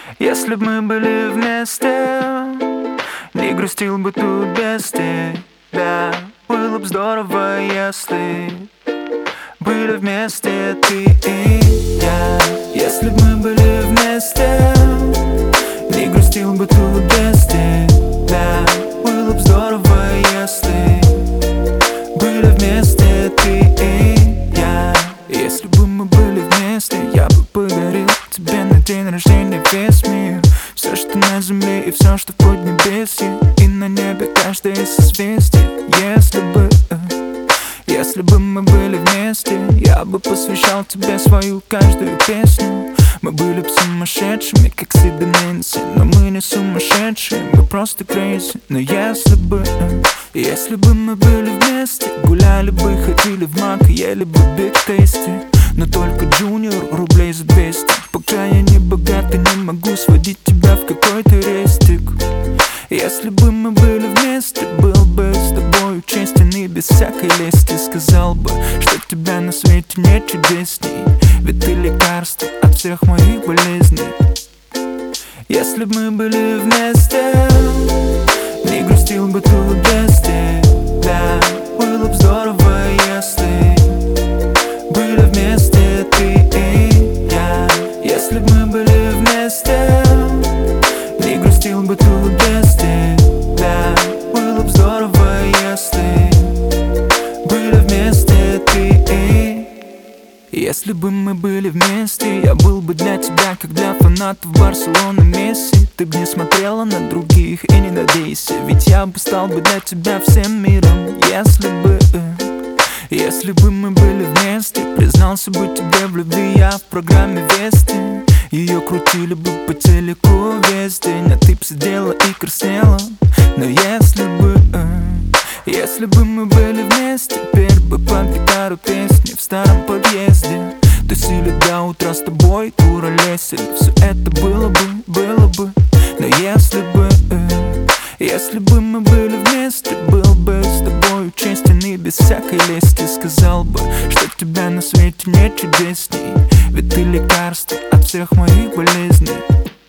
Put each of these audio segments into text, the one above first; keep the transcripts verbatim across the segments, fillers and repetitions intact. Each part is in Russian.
Если б мы были вместе, не грустил бы тут без тебя. Было б здорово, если были вместе ты и я. Если б мы были вместе, не грустил бы тут без тебя. Было б здорово, если были вместе ты и я. Если бы мы были вместе, я бы подарил тебе на день рождения весь мир. Все, что на земле и все, что в поднебесье, и на небе каждое созвездие. Если бы, если бы мы были вместе, я бы посвящал тебе свою каждую песню. Мы были бы сумасшедшими, как Сид и Нэнси, но мы не сумасшедшие, мы просто crazy. Но если бы, если бы мы были вместе, гуляли бы, ходили в Мак, ели бы Big Tasty, но только Junior рублей за двести. Пока я не богатый, не могу сводить тебя в какой-то рестик. Если бы мы были вместе, был бы с тобою честен и без всякой лести. Сказал бы, что тебя на свете нет чудесней, ведь ты лекарство от всех моих болезней. Если бы мы были вместе, не грустил бы тут без тебя. Было бы здорово, если были вместе ты и я. Если бы мы были вместе, не грустил бы тут без тебя. Было бы здорово, если были вместе ты и я. Если бы мы были вместе, я был бы для тебя, как для фанатов Барселоны Месси. Ты бы не смотрела на других и не надейся, ведь я бы стал бы для тебя всем миром. Если бы, если бы мы были вместе, признался бы тебе в любви я в программе Вести. Ее крутили бы по телеку весь день, а ты б сидела и краснела. Но если бы, если бы мы были вместе, пели бы под гитару песни в старом подъезде. Тусили до утра с тобой, куролесили, все это было бы, было бы. Но если бы, если бы мы были вместе, был бы с тобой честен и без всякой лести. Сказал бы, что тебя на свете нет чудесней, ведь ты лекарство от всех моих болезней.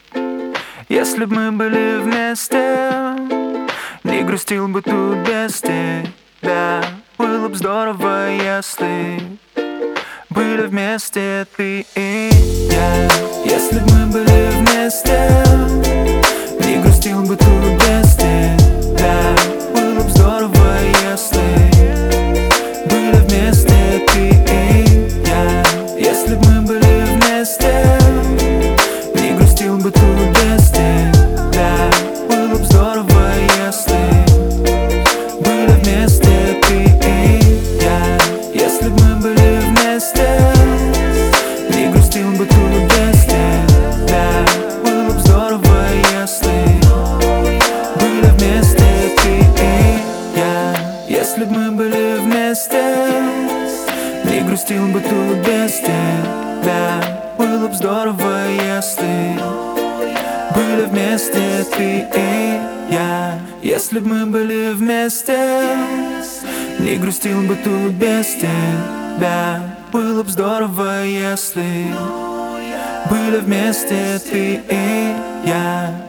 Если бы мы были вместе, не грустил бы тут без тебя. Было бы здорово, если были вместе ты и я. Если бы мы были вместе, не грустил бы тут без тебя. Было бы здорово, если были вместе ты и я. Если бы мы были вместе, не грустил бы тут без тебя. Было бы здорово, если были вместе ты и я. Если бы мы были вместе, не грустил бы тут без тебя. Было бы здорово, если были вместе ты и я. Если бы мы были вместе, не грустил бы тут без тебя. Было бы здорово, если были вместе ты и я. Если бы мы были вместе, не грустил бы тут без тебя. Было бы здорово, если были вместе ты и я.